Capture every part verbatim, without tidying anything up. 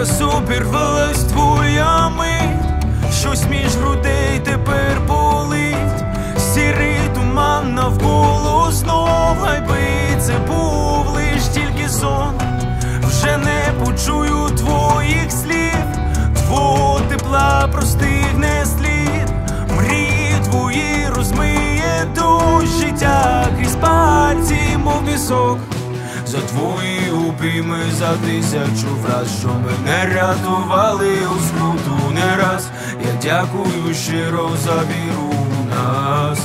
Зараз обірвалась твоя мить, щось між грудей тепер болить. Сірий туман навколо знов, хай би це був лиш тільки сон. Вже не почую твоїх слів, твого тепла простигне слід. Мрії твої розмиє дощ життя крізь пальці, мов пісок. За твої обійми, за тисячу фраз, що мене рятували у скруту не раз. Я дякую щиро за віру в нас.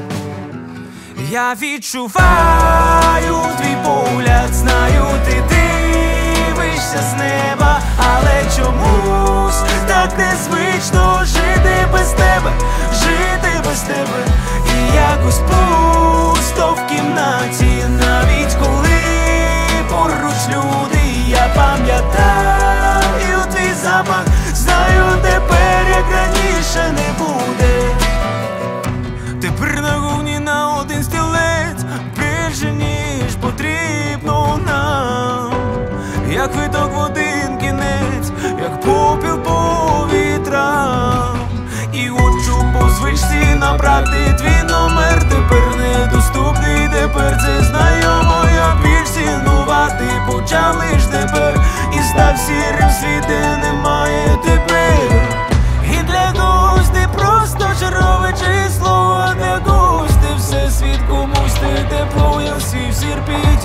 Я відчуваю твій погляд, знаю, ти дивишся з неба, але чомусь так незвично жити без тебе, жити без тебе. І якось пусто в кімнаті, навіть коли поруч люди. Я пам'ятаю твій запах, знаю, тепер як раніше не буде. Тепер на говні на один стілець, більше ніж потрібно нам. Як виток в один кінець, як попіл по вітрам. І хочу по звичці набрати твій номер. Тепер недоступний, тепер це знайомо. Я більш цінувати почав лиш тепер. І став сірим світ, де немає тепер. І для когось ти просто чергове число, а для когось ти всесвіт, комусь ти тепло, я всі в сірпі.